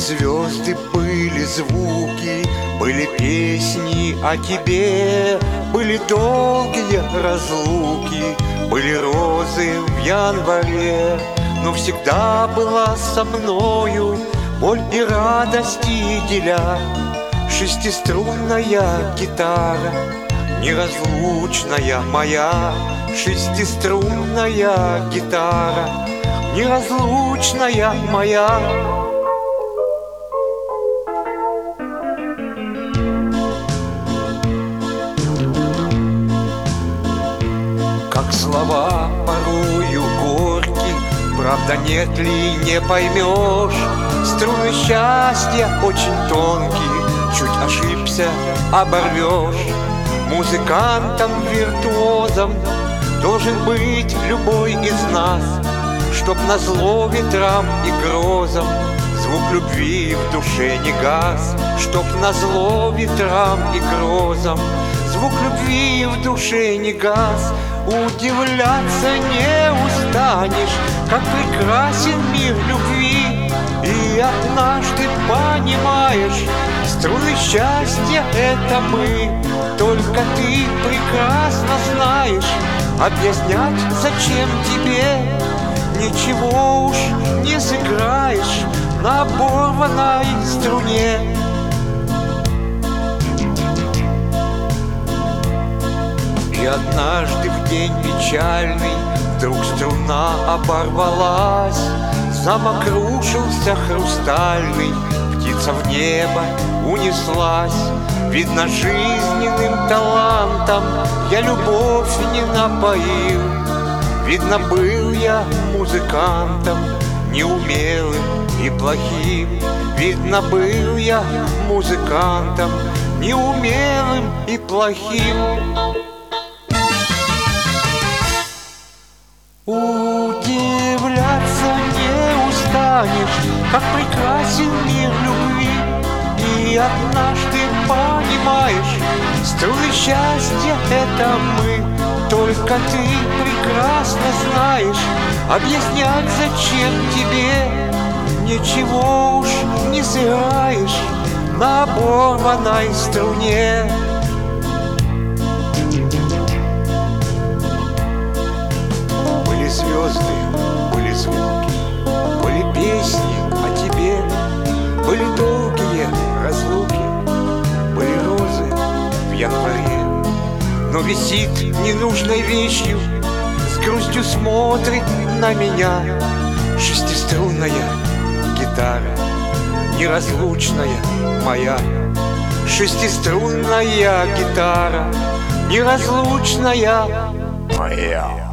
звезды, были звуки, были песни о тебе, были долгие разлуки, были розы в январе. Но всегда была со мною боль и радости деля. Шестиструнная гитара, неразлучная моя. Шестиструнная гитара, неразлучная моя. Как слова порою горьки, правда нет ли, не поймешь. Струны счастья очень тонкие, чуть ошибся, оборвешь. Музыкантом-виртуозом должен быть любой из нас, чтоб назло ветрам и грозам звук любви в душе не гас. Чтоб назло ветрам и грозам звук любви в душе не гас. Удивляться не устанешь, как прекрасен мир любви. И однажды понимаешь, струны счастья — это мы. Только ты прекрасно знаешь, объяснять зачем тебе. Ничего уж не сыграешь на оборванной струне. И однажды в день печальный вдруг струна оборвалась. Замок рушился хрустальный, птица в небо унеслась. Видно, жизненным талантом я любовь не напоил. Видно, был я музыкантом неумелым и плохим. Видно, был я музыкантом неумелым и плохим. Удивляться не устанешь, как прекрасен мир любви. И однажды понимаешь, струны счастья — это мы. Только ты прекрасно знаешь, объяснять зачем тебе. Ничего уж не сыграешь на оборванной струне. Были звезды, были звуки, были песни о тебе, были долгие разлуки, были розы в январе. Но висит ненужной вещью, с грустью смотрит на меня шестиструнная гитара, неразлучная моя. Шестиструнная гитара, неразлучная моя.